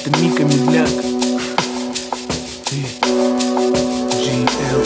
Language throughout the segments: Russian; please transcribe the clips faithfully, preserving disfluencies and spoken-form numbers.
Это Мика Медляк и джи эл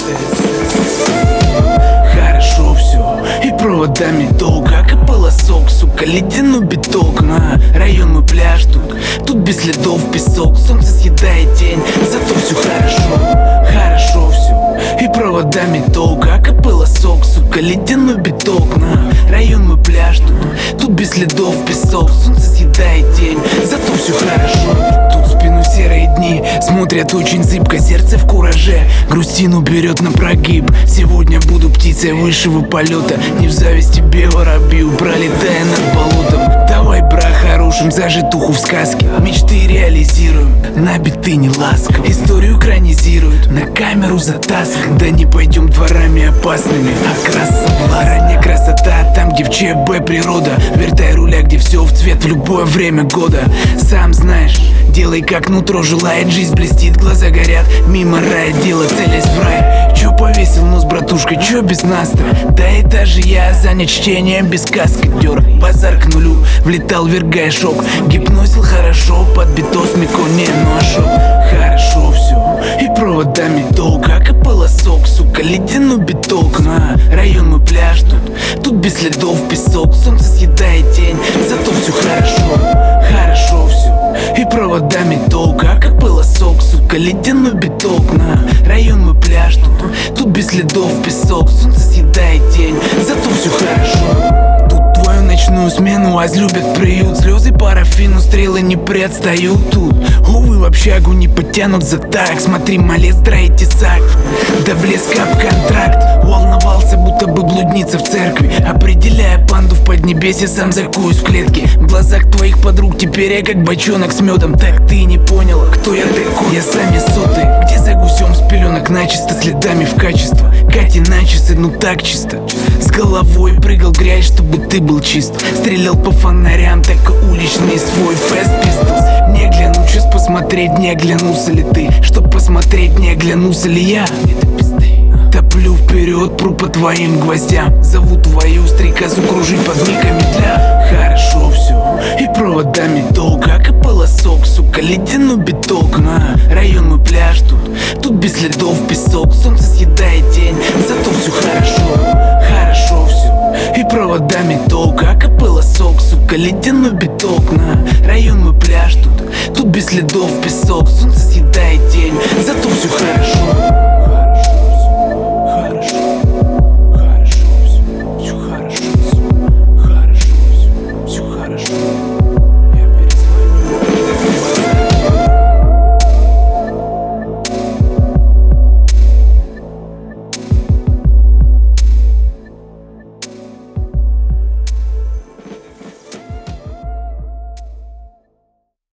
эс. Хорошо все и проводами долго, как полосок, сука, ледяной биток. На район мой пляж тут, тут без следов песок. Солнце съедает день, зато все хорошо. Хорошо все и проводами долго, как полосок, сука, ледяной биток. На район мой пляж тут, тут без следов песок. Солнце съедает день, зато все хорошо. Тут спину серые дни смотрят очень зыбко, сердце в кураже, грустину берет на прогиб. Сегодня буду птицей высшего полета, не в зависть тебе воробью, пролетая над болотом. Давай, бра, хорошим зажитуху в сказке, мечты реализируем, на биты не ласков. Историю экранизируют, на камеру затаскан. Да не пойдем дворами опасными, а красота, ранняя красота, там где в ЧБ природа. Вертай руля, где все в цвет в любое время года. Сам знаешь, делай как нутро желает, жизнь блестит, глаза горят, мимо рая дело, целясь в рай. Чё повесил нос, братушка, чё без настроя? Да это же я занят чтением без каскадер. Базар к нулю, влетал, вергая шок, гипнозил хорошо, под битос мико не ношу. Хорошо все и проводами долго, как полосок, сука, ледяной биток. На район мой пляж тут, тут без следов песок. Солнце съедает день, зато все хорошо. Хорошо все и проводами долго, как полосок, сука, ледяной биток. На район мой пляж тут, тут без следов песок. Солнце съедает день, зато все хорошо. Тут твою ночную смену возлюбят приют. Слезы парафину, стрелы не предстают тут. Увы, в общагу не потянут за так. Смотри, малец, строить тесак, до блеска об контракт. Волновался, будто бы блудница в церкви, определяя панду в поднебесье, сам закуюсь в клетке. В глазах твоих подруг теперь я как бочонок с медом. Так ты не поняла, кто я такой? Я сам я сотый, где за гусем с пеленок начисто, следами в качество. Катя на часы, ну так чисто. С головой прыгал грязь, чтобы ты был чист. Стрелял по фонарям, так и уличный свой фест пистолс. Не гляну, сейчас посмотреть, не оглянулся ли ты. Чтоб посмотреть, не оглянулся ли я. Это пизды. Топлю вперед, пру по твоим гвоздям. Зову твою стрекозу кружить под миками для. Хорошо все и проводами долго, как полосок, сука, ледяной биток. На район мой пляж тут, тут без следов песок. Солнце съедает день, зато все хорошо. Хорошо все и проводами долго, как полосок, сука, ледяной биток. На район мой пляж тут, тут без следов песок. Солнце съедает день, зато все хорошо.